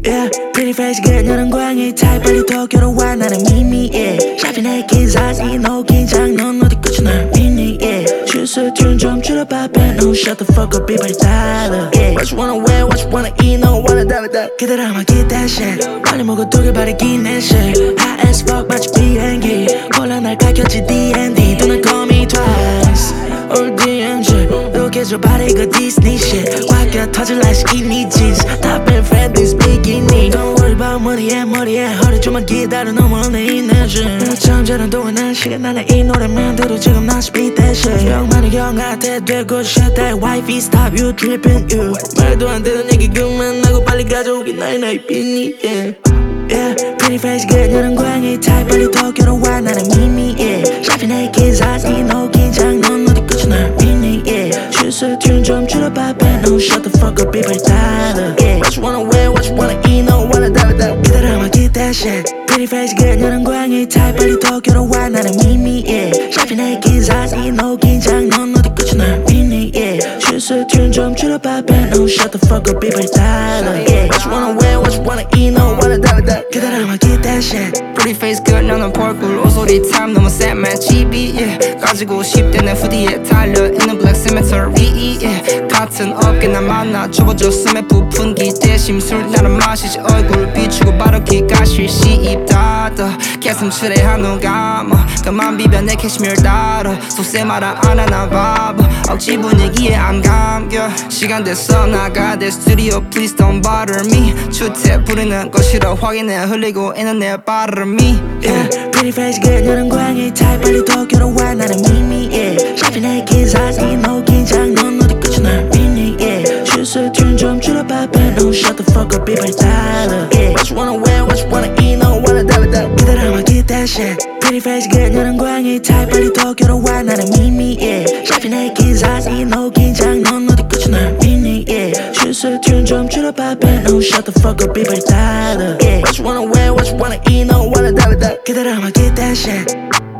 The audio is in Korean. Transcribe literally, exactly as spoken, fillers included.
Yeah, pretty face 그녀는 고양이 타입 빨리 도쿄로 와 나는 미미 yeah. 샤핀의 긴 사진 너 긴장 넌 어디 끝이 날 미니 yeah. 주스 튠좀 줄여봐 no shut the fuck up 이빨이 달라 yeah. What you wanna wear what you wanna eat no wanna die with that 그대라마 get that shit 빨리 먹어 두개 바르긴 내 shit High as fuck 마치 비행기 곤란할 가격지 디 앤 디 Do not call me twice All 디 엠 지 욕해줘 바래 이거 디스니 shit 와겨 터질라 skinny jeans Top and friendly speaking Don't worry about 머리에 머리에 허리 좀만 기다려 너무 내 에너지 처음 자는 동안 난 시간 나는 이 노래만 들어 지금 나 speed that shit 영만이 형한테 되고 shit that wifey stop you tripping you 말도 안 되는 얘기 그만하고 빨리 가져오기 나의 나의 빈이 yeah. Yeah, pretty face 그녀는 고양이 타입 빨리 도쿄로 와 나는 미미 yeah. 샤핀의 긴 사진 너 긴장 넌 어디 끝이 날 미니 yeah. 주스 튠좀 줄여봐 no shut the fuck up 이빨이 달라 yeah. What you wanna wear what you wanna eat no wanna die with that 기다려봐 get that shit Pretty face 그녀는 고양이 타입 빨리 도쿄로 와 나는 미미 yeah. 샤핀의 긴 사진 너 긴장 넌 어디 끝이 날 미니 yeah. 주스 튠좀 줄여봐 no shut the fuck up 이빨이 달라 yeah. What you wanna wear what you wanna eat no wanna die with that 기다려봐 get that shit Pretty face 그녀는 펄꿀 옷소리 참 너무 쎄만 집이 yeah. 가지고 싶대 내 후디에 달려있는 black cemetery yeah. 같은 업계 나 만나 좁아졌음에 부푼 기대 심술 나는 마시지 얼굴 비추고 바로 기가실 시입 닫아 개슴츠레 한눈 감아 그만 비벼 내 캐시미어 달아 속세 말아 안 하나 바보 억지 분위기에 안 감겨 시간 됐어 나가 내 스튜디오 please don't bother me 주태 부리는 거 싫어 확인해 흘리고 있는 내 발음이 yeah. Pretty face 그녀는 고양이 타입 빨리 도쿄로 와 나는 미미 yeah. 샤핀의 긴 사진 너 긴장 넌 어디 끝이 날 미니 yeah. 주스 튠좀 줄여봐 no shut the fuck up 이빨이 달라 yeah. What you wanna wear what you wanna eat no wanna die with that 기다려봐 get that shit Pretty face 그녀는 고양이 타입 빨리 도쿄로 와 나는 미미 yeah. 샤핀의 긴 사진 너 긴장 넌 어디 끝이 날 미니 yeah. 주스 튠좀 줄여봐 no shut the fuck up 이빨이 달라 yeah. What you wanna wear what you wanna eat no wanna die with that 기다려봐 get that shit